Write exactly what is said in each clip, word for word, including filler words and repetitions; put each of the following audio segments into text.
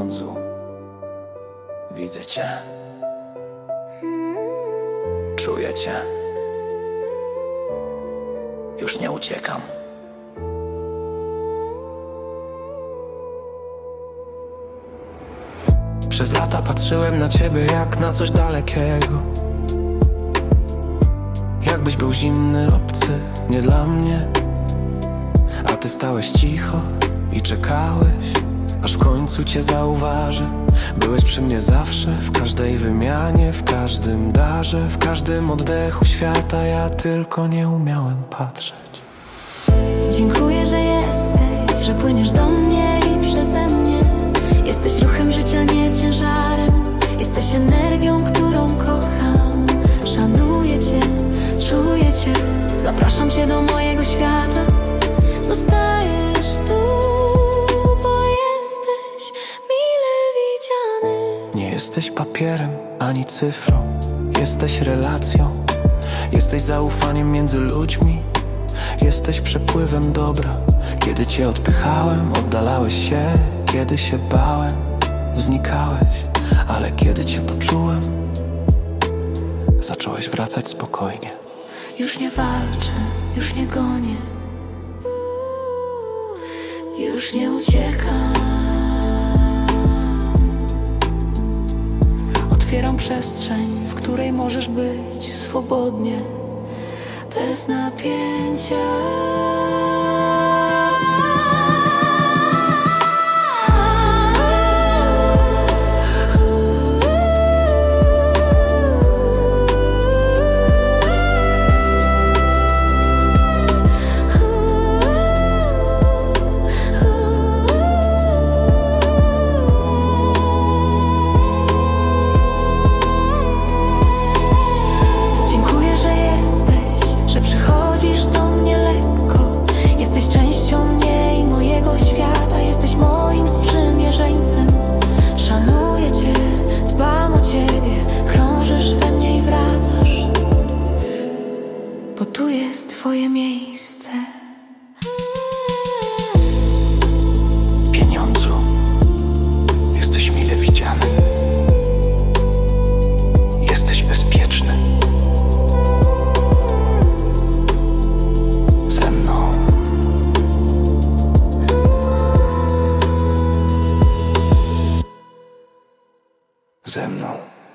pieniądzu. Widzę cię, czuję cię. Już nie uciekam. Przez lata patrzyłem na ciebie jak na coś dalekiego. Jakbyś był zimny, obcy, nie dla mnie. A ty stałeś cicho i czekałeś, aż w końcu cię zauważę. Byłeś przy mnie zawsze, w każdej wymianie, w każdym darze, w każdym oddechu świata. Ja tylko nie umiałem patrzeć. Dziękuję, że jesteś, że płyniesz do mnie i przeze mnie. Jesteś ruchem życia, nie ciężarem. Jesteś energią, którą kocham. Szanuję cię, czuję cię. Zapraszam cię do mojego świata. Zostajesz tu, bo jesteś mile widziany. Nie jesteś papierem, ani cyfrą. Jesteś relacją. Jesteś zaufaniem między ludźmi. Jesteś przepływem dobra. Kiedy cię odpychałem, oddalałeś się. Kiedy się bałem, znikałeś. Ale kiedy cię poczułem, zacząłeś wracać spokojnie. Już nie walczę, już nie gonię, już nie uciekam. Otwieram przestrzeń, w której możesz być swobodnie, bez napięcia. Bo tu jest twoje miejsce. Pieniądzu, jesteś mile widziany. Jesteś bezpieczny. Ze mną. Ze mną.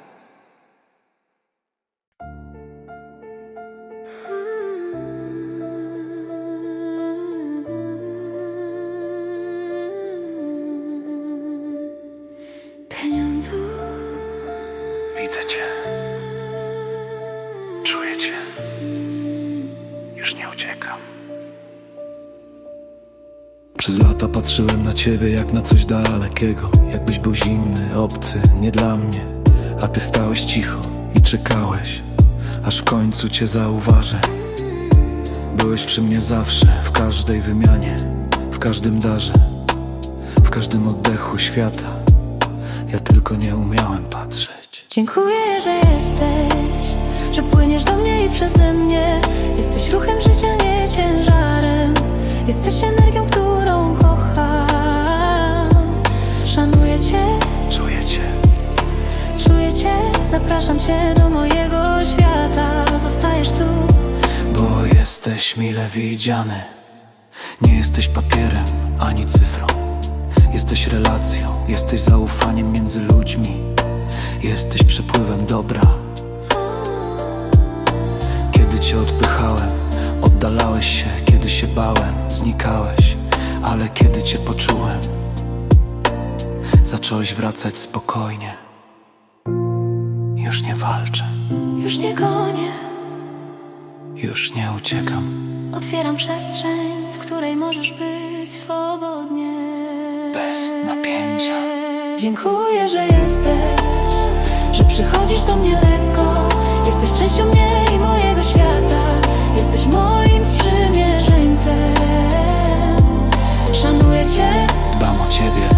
Pieniądzu. Widzę cię. Czuję cię. Już nie uciekam. Przez lata patrzyłem na ciebie jak na coś dalekiego. Jakbyś był zimny, obcy, nie dla mnie. A ty stałeś cicho i czekałeś, aż w końcu cię zauważę. Byłeś przy mnie zawsze, w każdej wymianie, w każdym darze, w każdym oddechu świata. Ja tylko nie umiałem patrzeć. Dziękuję, że jesteś, że płyniesz do mnie i przeze mnie. Jesteś ruchem życia, nie ciężarem. Jesteś energią, którą kocham. Szanuję cię, Czuję cię. czuję cię. Zapraszam cię do mojego świata. Zostajesz tu, Bo jesteś mile widziany. Nie jesteś papierem, ani cyfrą. Jesteś relacją, jesteś zaufaniem między ludźmi. Jesteś przepływem dobra. Kiedy cię odpychałem, oddalałeś się. Kiedy się bałem, znikałeś. Ale kiedy cię poczułem, zacząłeś wracać spokojnie. Już nie walczę, już nie gonię. już nie uciekam. Otwieram przestrzeń, w której możesz być swobodnie, Bez napięcia. Dziękuję, że jesteś, że przychodzisz do mnie lekko. Jesteś częścią mnie i mojego świata. Jesteś moim sprzymierzeńcem. Szanuję cię, Dbam o ciebie.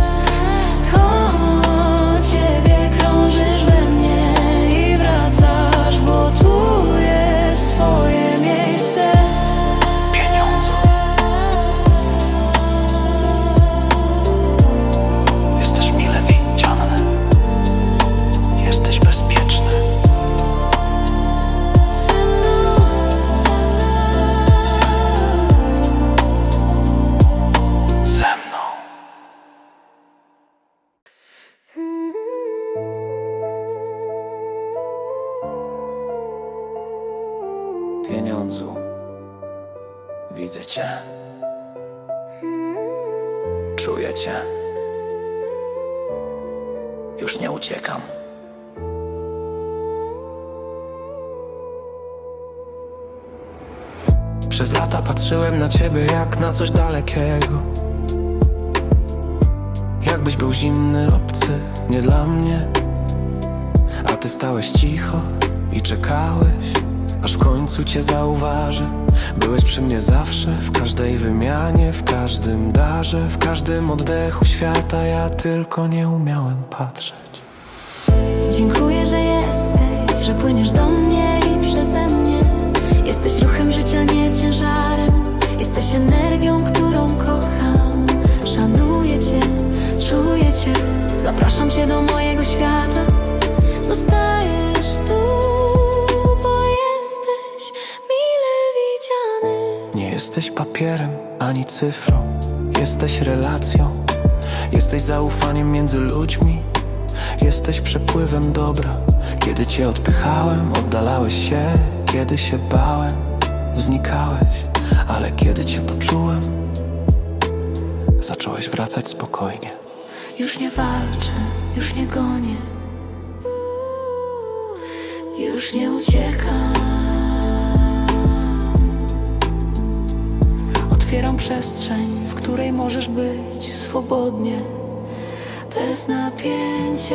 koło ciebie krążysz we mnie i wracasz, bo tu jest twoje miejsce. Pieniądzu, jesteś mile widziany. Widzę cię. Czuję cię. Już nie uciekam. Przez lata patrzyłem na ciebie jak na coś dalekiego, jakbyś był zimny, obcy, nie dla mnie. A ty stałeś cicho i czekałeś, aż w końcu cię zauważę. Byłeś przy mnie zawsze, w każdej wymianie, w każdym darze, w każdym oddechu świata. Ja tylko nie umiałem patrzeć. Dziękuję, że jesteś, że płyniesz do mnie i przeze mnie. Jesteś ruchem życia, nie ciężarem. Jesteś energią, którą kocham. Szanuję cię, czuję cię. Zapraszam cię do mojego świata. Zostajesz tu, bo jesteś mile widziany. Nie jesteś papierem, ani cyfrą. Jesteś relacją. Jesteś zaufaniem między ludźmi. Jesteś przepływem dobra. Kiedy cię odpychałem, oddalałeś się. Kiedy się bałem, znikałeś. Ale kiedy cię poczułem, zacząłeś wracać spokojnie. Już nie walczę, już nie gonię, już nie uciekam. Otwieram przestrzeń, w której możesz być swobodnie, bez napięcia.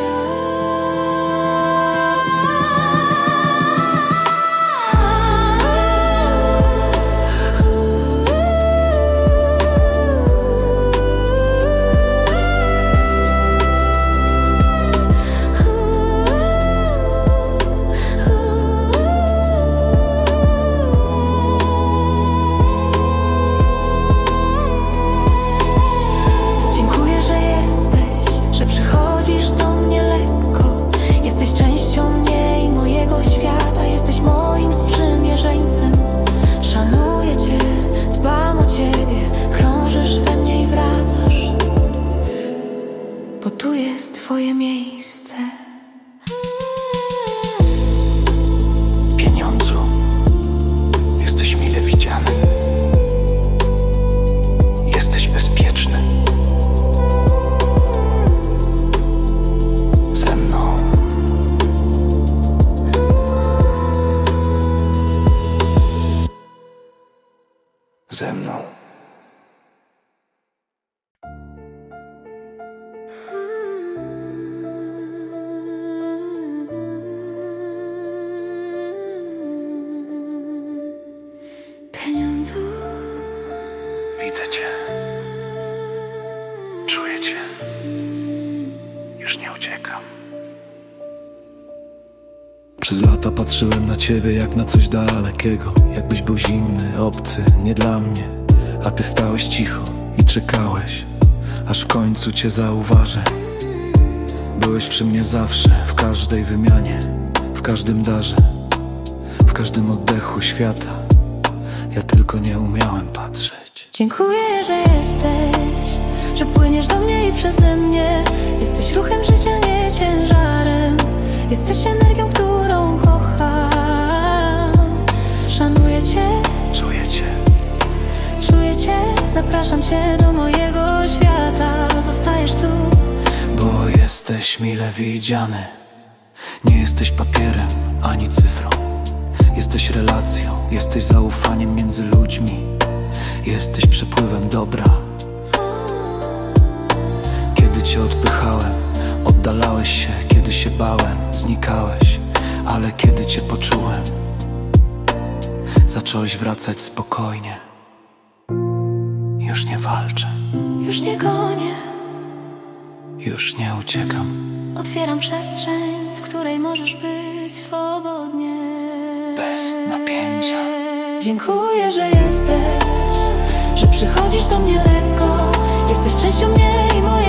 Bo tu jest twoje miejsce. Pieniądzu, jesteś mile widziany. Jesteś bezpieczny. Ze mną. Ze mną. Widzę cię. Czuję cię. Już nie uciekam. Przez lata patrzyłem na ciebie jak na coś dalekiego, jakbyś był zimny, obcy, nie dla mnie. A ty stałeś cicho i czekałeś, aż w końcu cię zauważę. Byłeś przy mnie zawsze, w każdej wymianie, w każdym darze, w każdym oddechu świata. Ja tylko nie umiałem patrzeć. Dziękuję, że jesteś, że płyniesz do mnie i przeze mnie. Jesteś ruchem życia, nie ciężarem. Jesteś energią, którą kocham. Szanuję cię, Czuję cię. czuję cię. Zapraszam cię do mojego świata. Zostajesz tu, Bo jesteś mile widziany. Nie jesteś papierem, ani cyfrą. Jesteś relacją, jesteś zaufaniem między ludźmi. Jesteś przepływem dobra. Kiedy cię odpychałem, oddalałeś się. Kiedy się bałem, znikałeś. Ale kiedy cię poczułem, zacząłeś wracać spokojnie. Już nie walczę, już nie gonię. już nie uciekam. Otwieram przestrzeń, w której możesz być swobodnie, Bez napięcia. Dziękuję, że jesteś, że przychodzisz do mnie lekko. Jesteś częścią mnie i mojej